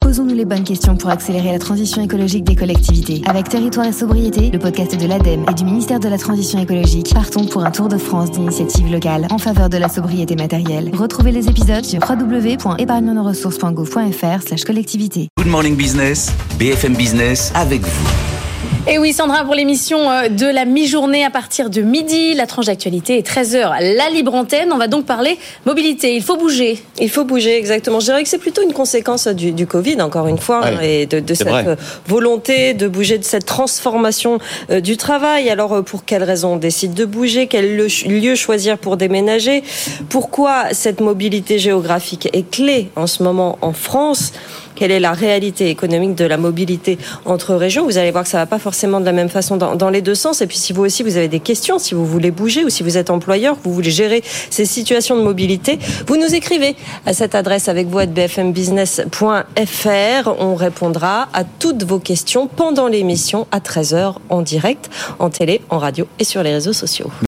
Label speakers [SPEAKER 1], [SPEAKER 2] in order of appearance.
[SPEAKER 1] Posons-nous les bonnes questions pour accélérer la transition écologique des collectivités. Avec Territoire et Sobriété, le podcast de l'ADEME et du ministère de la Transition écologique, partons pour un tour de France d'initiatives locales en faveur de la sobriété matérielle. Retrouvez les épisodes sur www.épargnenosressources.gouv.fr/collectivité.
[SPEAKER 2] Good Morning Business, BFM Business avec vous.
[SPEAKER 3] Et oui, Sandra, pour l'émission de la mi-journée à partir de midi, la tranche d'actualité est 13h, la libre antenne. On va donc parler mobilité. Il faut bouger.
[SPEAKER 4] Il faut bouger, exactement. Je dirais que c'est plutôt une conséquence du Covid, encore une fois, et de cette volonté de bouger, de cette transformation du travail. Alors, pour quelles raisons on décide de bouger? Quel lieu choisir pour déménager? Pourquoi cette mobilité géographique est clé en ce moment en France? Quelle est la réalité économique de la mobilité entre régions? Vous allez voir que ça ne va pas forcément de la même façon dans les deux sens. Et puis si vous aussi, vous avez des questions, si vous voulez bouger ou si vous êtes employeur, vous voulez gérer ces situations de mobilité, vous nous écrivez à cette adresse avec vous @bfmbusiness.fr. On répondra à toutes vos questions pendant l'émission à 13h en direct, en télé, en radio et sur les réseaux sociaux.